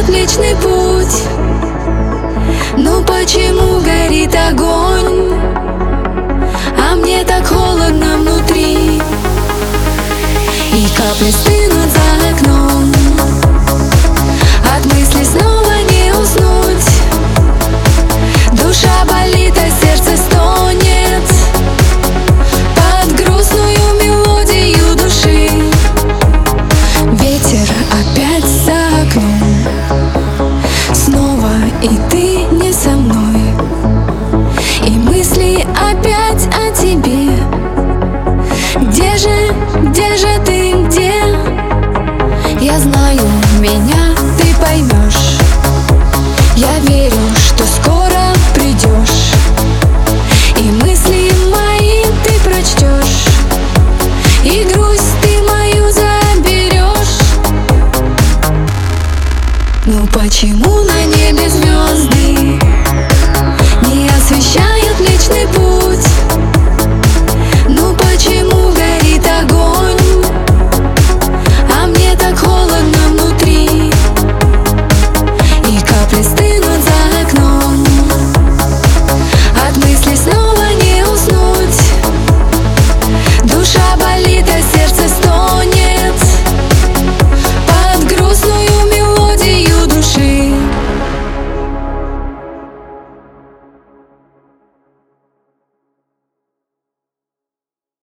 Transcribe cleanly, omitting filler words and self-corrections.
освещают Млечный Путь. Ну почему горит огонь, а мне так холодно внутри? И капли стынут за окном, от мысли снова не уснуть. Душа болит, а сердце стонет под грустную мелодию души. Ветер опять за окном, снова и ты не со мной, и мысли опять о тебе. Где же ты, где? Я знаю, меня ты поймешь. Я верю, что скоро придешь, и мысли мои ты прочтешь, и грусть ты мою заберешь. Ну почему на небе звезды не освещают Млечный Путь?